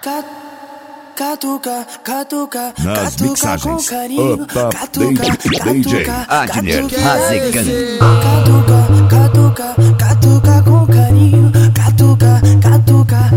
Catuca, catuca, nas catuca mixagens, com carinho. Catuca, DJ Adner Razegan. Catuca, catuca, catuca com carinho. Catuca, catuca,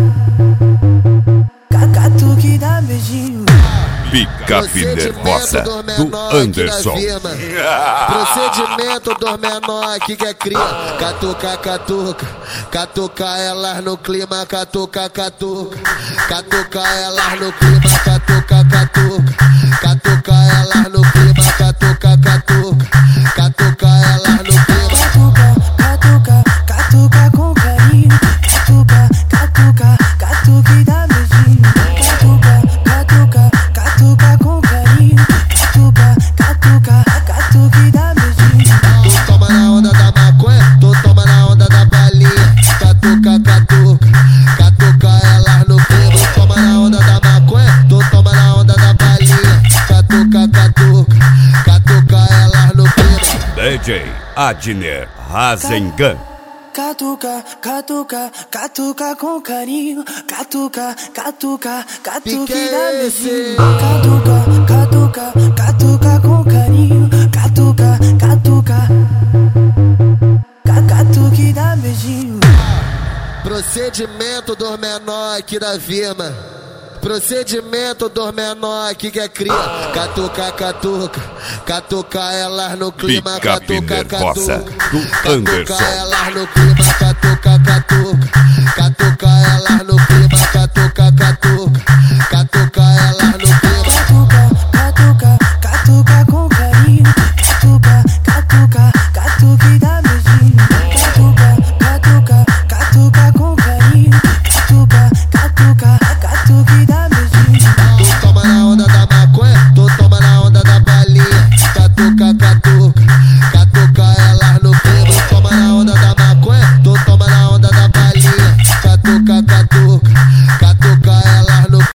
catuque dá beijinho. Picape nervosa do Anderson. Procedimento dos menor que quer cria. Catuca, catuca, catuca elas no clima. Catuca, catuca, catuca elas no clima. Catuca, catuca, catuca elas no clima. Catuca, catuca, catuca elas no clima. Catuca, catuca com carinho. Catuca, catuca, catuque dá beijinho. Catuca, catuca, catuca com carinho. Catuca, catuca, catuque dá beijinho. Tu toma na onda da maconha, tu toma na onda da balinha. Catuca, catuca, catuca elas no clima. Tu toma na onda da maconha, tu toma na onda da balinha. Catuca, catuca, catuca elas no clima. DJ Adner Razegan. Catuca, catuca, catuca com carinho. Catuca, catuca, catuque dá beijinho. Catuca, catuca, catuca com carinho. Catuca, catuca, catuque dá beijinho. Procedimento dos menor aqui da firma. Procedimento dos menor que quer cria. Catuca, catuca, catuca elas no clima. Picape Catuca, nervosa catuca, do catuca Anderson. elas no clima. Catuca, catuca, catuca elas no clima. Catuca, catuca, catuca elas no clima. Catuca, catuca com carinho. Catuca, catuca, catuque dá beijinho. Catuca, catuca, catuca com carinho. Catuca, catuca, catuque dá beijinho. Tu toma na onda da maconha, tu toma na onda da balinha. Catuca, catuca, catuca